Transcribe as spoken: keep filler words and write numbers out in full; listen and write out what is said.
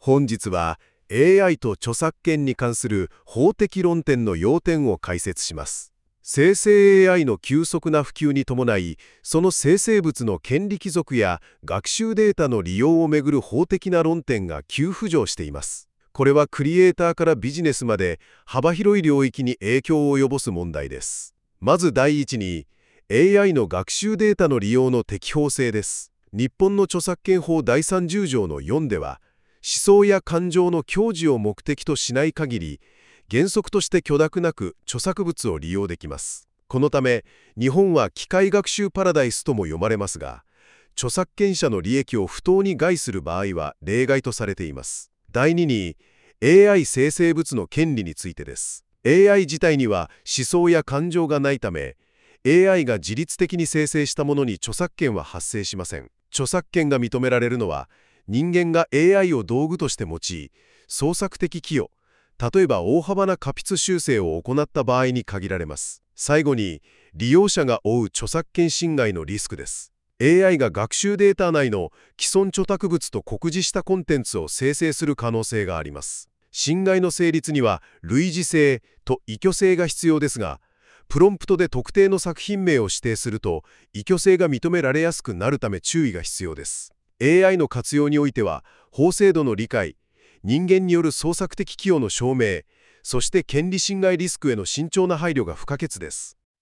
本日は エーアイ と著作権に関する法的論点の要点を解説します。生成 エーアイ の急速な普及に伴い、その生成物の権利帰属や学習データの利用をめぐる法的な論点が急浮上しています。これはクリエイターからビジネスまで幅広い領域に影響を及ぼす問題です。まず第一に、エーアイ の学習データの利用の適法性です。日本の著作権法だいさんじゅう条のよんでは、思想や感情の享受を目的としない限り、原則として許諾なく著作物を利用できます。このため、日本は機械学習パラダイスとも読まれますが、著作権者の利益を不当に害する場合は例外とされています。第二に、エーアイ 生成物の権利についてです。エーアイ 自体には思想や感情がないため、エーアイ が自律的に生成したものに著作権は発生しません。著作権が認められるのは、人間が エーアイ を道具として用い、創作的寄与、例えば大幅な過筆修正を行った場合に限られます。最後に、利用者が負う著作権侵害のリスクです。エーアイ が学習データ内の既存著作物と酷似したコンテンツを生成する可能性があります。侵害の成立には類似性と依拠性が必要ですが、プロンプトで特定の作品名を指定すると依拠性が認められやすくなるため注意が必要です。エーアイ の活用においては、法制度の理解、人間による創作的寄与の証明、そして権利侵害リスクへの慎重な配慮が不可欠です。